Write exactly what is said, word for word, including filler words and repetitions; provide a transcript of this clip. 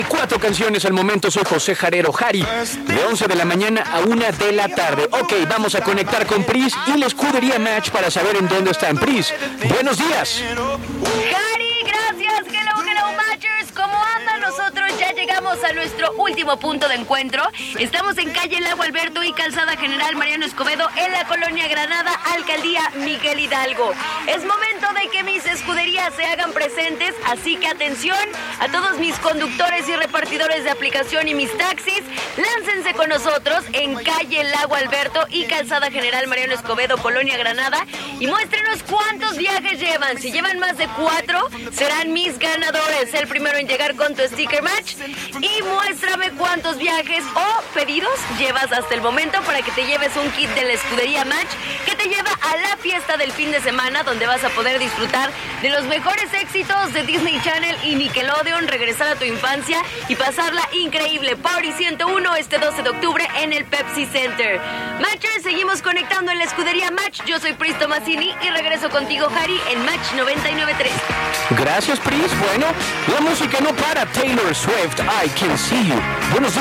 Cuatro canciones al momento, soy José Jarero Jari, de once de la mañana a una de la tarde. Ok, vamos a conectar con Pris y la escudería Match para saber en dónde están. Pris, buenos días. Jari, gracias. Hello, hello, Matchers. ¿Cómo andan? Nosotros ya llegamos a nuestro último punto de encuentro. Estamos en calle Lago Alberto y calzada General Mariano Escobedo en la colonia Granada, alcaldía Miguel Hidalgo. Es momento de que mis escuderías se hagan presentes, así que atención a todos mis conductores y repartidores de aplicación y mis taxis, láncense con nosotros en calle Lago Alberto y calzada General Mariano Escobedo, colonia Granada, y muéstrenos cuántos viajes llevan. Si llevan más de cuatro, serán mis ganadores. El primero en llegar con tu sticker Match, y muéstrame cuántos viajes o pedidos llevas hasta el momento para que te lleves un kit de la escudería Match que te lleva a la fiesta del fin de semana, donde vas a poder disfrutar de los mejores éxitos de Disney Channel y Nickelodeon, regresar a tu infancia y pasarla increíble. Party ciento uno este doce de octubre en el Pepsi Center. Matchers, seguimos conectando en la escudería Match. Yo soy Pris Tomasini y regreso contigo, Jari, en Match noventa y nueve punto tres. Gracias, Pris. Bueno, la música no para. Taylor Swift, I Can See You. Buenos días.